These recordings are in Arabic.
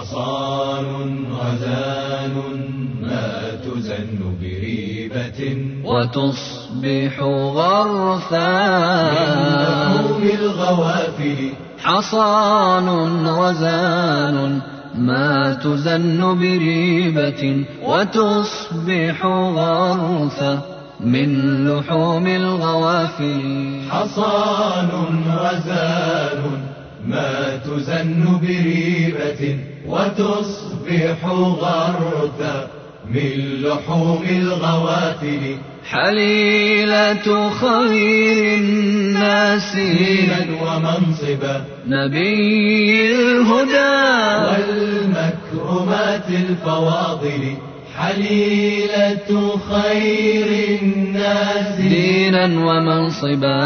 حصان غزال ما تزن بريبة وتصبح غرثا من لحوم الغوافل. حصان غزال ما تزن بريبة وتصبح غرثا من لحوم الغوافل. حصان غزال ما تزن بريبة وتصبح غرثا من لحوم الغوافل. حليلة خير الناس دينا ومنصبا نبي الهدى والمكرمات الفواضل. حليلة خير الناس دينا ومنصبا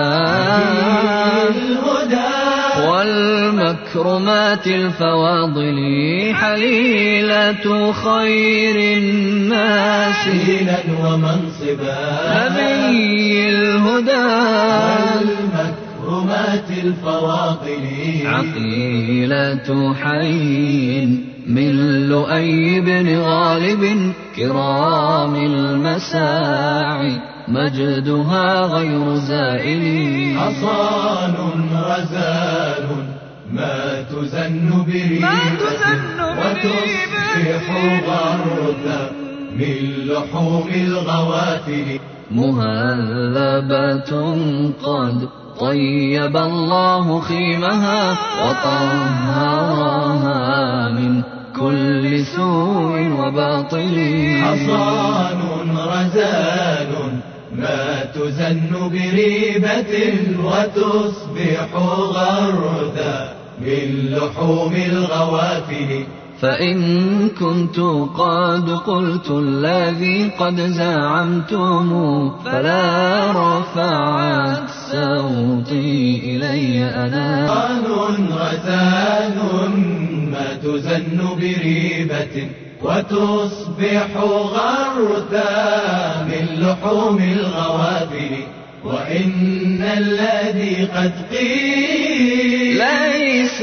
الهدى والمكرمات الفواضل. حليلة خير الناس دينا ومنصبا نبي الهدى والمكرمات الفواضل. عقيلة حي من لؤي بن غالب كرام المساعي مجدها غير زائل. حصان غزال ما تزن بريبة وتصبح غرثا من لحوم الغوافل. مهذبة قد طيب الله خيمها وطهرها من كل سوء وباطل. حصان غزال ما تزن بريبة وتصبح غرثا من لحوم الغوافل. فإن كنت قد قلت الذي قد زعمتم فلا رفعت صوتي إلي أنا. حصان غزال ما تزن بريبة وتصبح غرثا من لحوم الغوافل. وإن الذي قد قيل ليس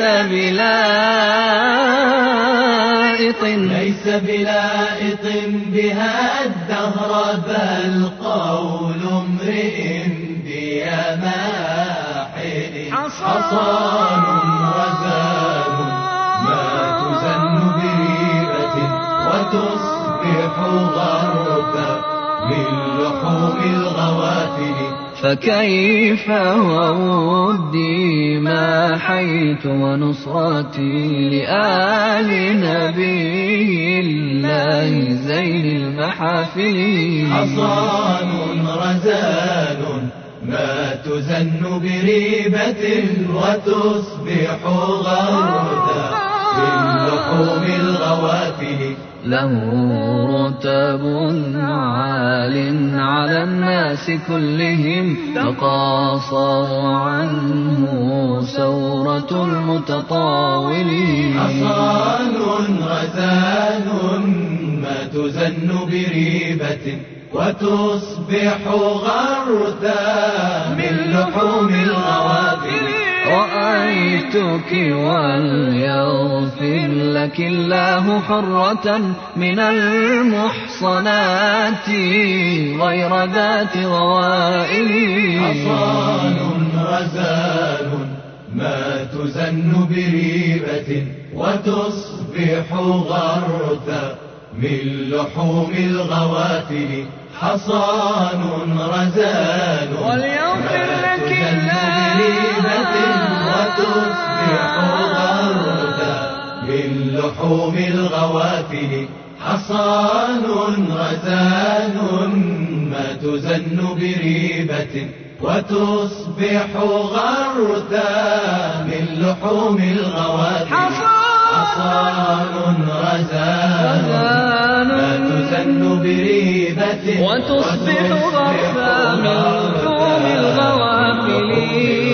بلائط بها الدهر بل قول امرئ بيا ماحل. حصان غزال ما تزن بريبة وتصبح غرثا من لحوم الغوافل. فكيف وودي ما حيت ونصرتي لآل نبي الله زين المحافل. حصان غزال ما تزن بريبة وتصبح غرثا من لحوم الغوافل. له رتب عال على الناس كلهم تقاصر عنه سورة المتطاولين. حصان غزال ما تزن بريبة وتصبح غرثا من لحوم الغوافل. رأيتك وليغفر لك الله حرة من المحصنات غير ذات غوائل. حصان غزال ما تزن بريبة وتصبح غرثا من لحوم الغوافل. حصان غزال وليغفر لك بريبة وتصبح غرثا من لحوم الغوافل. حصان غزال ما تزن بريبة وتصبح غرثا من لحوم الغوافل. حصان غزال ما تزن بريبة وتصبح غرثا من لحوم الغوافل.